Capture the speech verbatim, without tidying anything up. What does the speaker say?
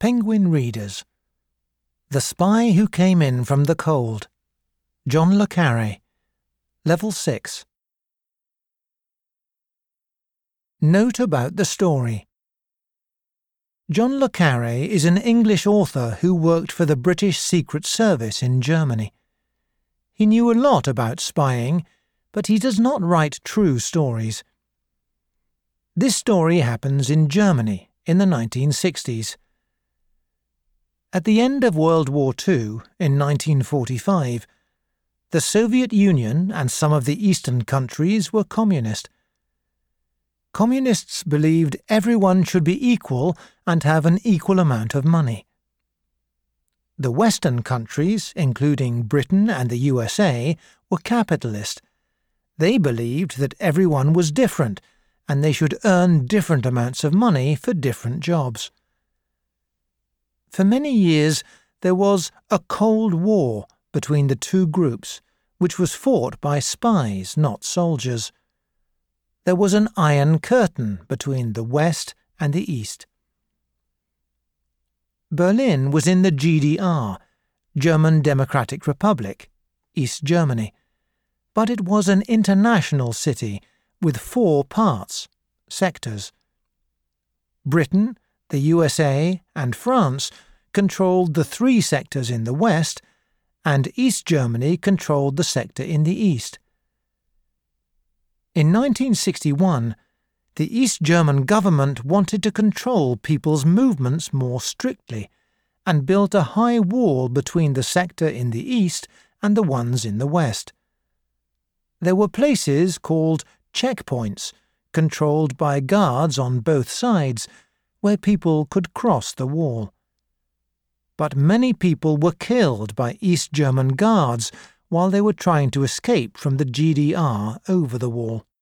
Penguin Readers. The Spy Who Came In From the Cold. John le Carré. Level six. Note about the story. John le Carré is an English author who worked for the British Secret Service in Germany. He knew a lot about spying, but he does not write true stories. This story happens in Germany in the nineteen sixties. At the end of World War Two, in nineteen forty-five, the Soviet Union and some of the eastern countries were communist. Communists believed everyone should be equal and have an equal amount of money. The Western countries, including Britain and the U S A, were capitalist. They believed that everyone was different and they should earn different amounts of money for different jobs. For many years there was a Cold War between the two groups, which was fought by spies, not soldiers. There was an Iron Curtain between the West and the East. Berlin was in the G D R, German Democratic Republic, East Germany, but it was an international city with four parts, sectors. Britain, the U S A, and France controlled the three sectors in the West, and East Germany controlled the sector in the East. In nineteen sixty-one, the East German government wanted to control people's movements more strictly and built a high wall between the sector in the East and the ones in the West. There were places called checkpoints, controlled by guards on both sides, where people could cross the wall. But many people were killed by East German guards while they were trying to escape from the G D R over the wall.